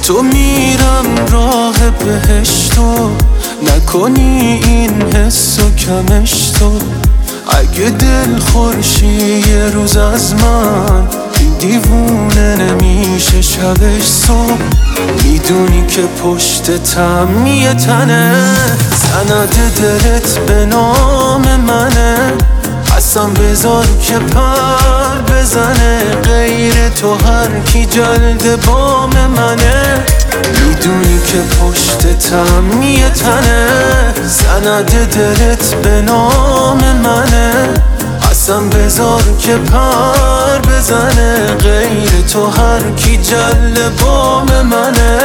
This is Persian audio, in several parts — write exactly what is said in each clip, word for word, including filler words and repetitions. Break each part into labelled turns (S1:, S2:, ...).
S1: تو میرم راه بهشتو، نکنی این حسو کمش تو. اگه دل خورشی یه روز از من، این دیوونه نمیشه شبش صبح. میدونی که پشت تم یه تنه، سند دلت به نام منه. اصلا بذار که پر بزنه، غیر تو هر کی جلد بام منه. میدونی که پشت تم یه تنه، سند دلت به نام منه. اصلا بذار که پر بزنه، غیر تو هر کی جلد بام منه.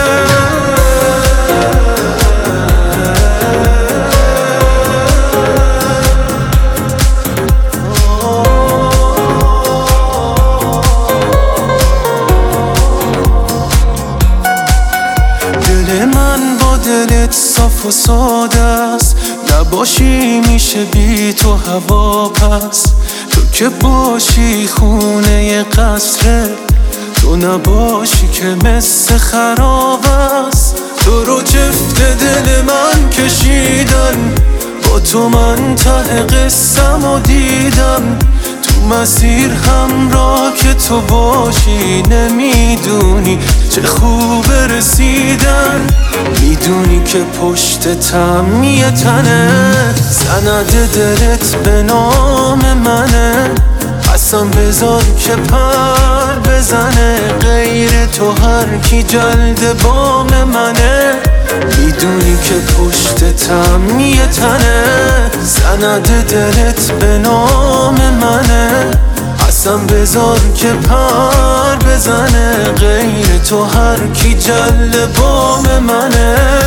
S1: دل من با دلت صاف و ساده است، نباشی میشه بی تو هوا پس. تو که باشی خونه قصره، تو نباشی که مثل خراب است. تو رو جفت دل من کشیدن، با تو من ته قصم و دیدم. تو مسیر همراه که تو باشی، نمیدونی چه خوب رسیدن. میدونی که پشت تم یه تنه، سند دلت به نام منه. اصلا بذار که پر بزنه، غیر تو هر کی جلد بام منه. میدونی که پشت تم یه تنه، سند دلت به نام منه. اصلا بذار که پر بزنه، غیر تو هر کی جلد بام منه.